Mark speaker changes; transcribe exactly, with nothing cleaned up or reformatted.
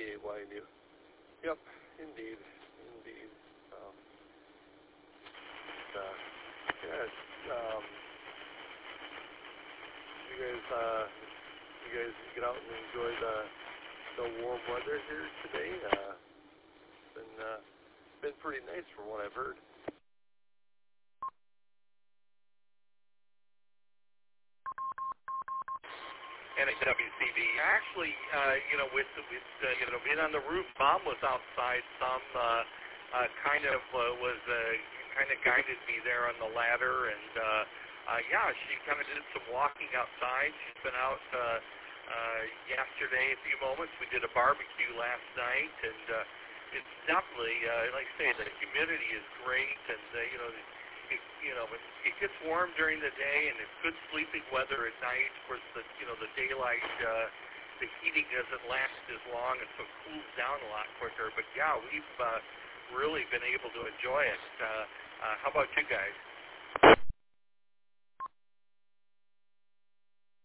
Speaker 1: A Y New. Yep, indeed, indeed. Um, uh, yeah, it's, um, you guys, uh, you guys get out and enjoy the the warm weather here today. Uh, it's been uh, been pretty nice from what I've heard.
Speaker 2: And at W C B, actually, uh, you know, with with uh, you know being on the roof, Mom was outside some, uh, uh, kind of uh, was uh, kind of guided me there on the ladder, and uh, uh, yeah, she kind of did some walking outside. She's been out uh, uh, yesterday a few moments. We did a barbecue last night, and uh, it's definitely, uh, like I say, the humidity is great, and uh, you know. It, you know, it, it gets warm during the day, and it's good sleeping weather at night. Of course, the you know the daylight, uh, the heating doesn't last as long, and so it cools down a lot quicker. But yeah, we've uh, really been able to enjoy it. Uh, uh, how about you guys?